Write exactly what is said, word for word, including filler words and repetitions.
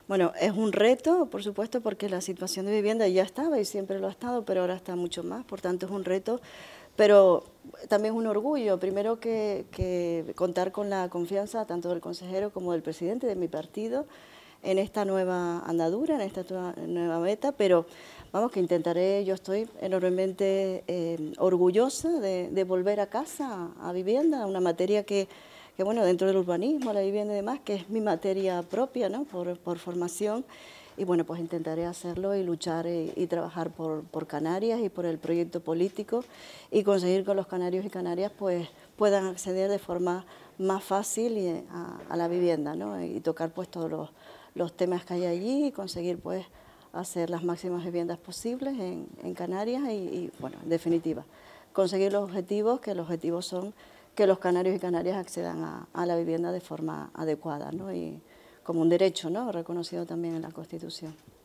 Bueno, es un reto, por supuesto, porque la situación de vivienda ya estaba y siempre lo ha estado, pero ahora está mucho más, por tanto es un reto, pero también es un orgullo, primero que, que contar con la confianza tanto del consejero como del presidente de mi partido en esta nueva andadura, en esta nueva meta, pero vamos que intentaré, yo estoy enormemente eh, orgullosa de, de volver a casa, a vivienda, una materia que que bueno, dentro del urbanismo, la vivienda y demás, que es mi materia propia, ¿no? por, por formación, y bueno, pues intentaré hacerlo y luchar y, y trabajar por, por Canarias y por el proyecto político y conseguir que los canarios y canarias pues puedan acceder de forma más fácil y, a, a la vivienda, ¿no? Y tocar pues todos los, los temas que hay allí y conseguir pues hacer las máximas viviendas posibles en, en Canarias y, y bueno, en definitiva, conseguir los objetivos, que los objetivos son que los canarios y canarias accedan a, a la vivienda de forma adecuada, ¿no? Y como un derecho, ¿no? Reconocido también en la Constitución.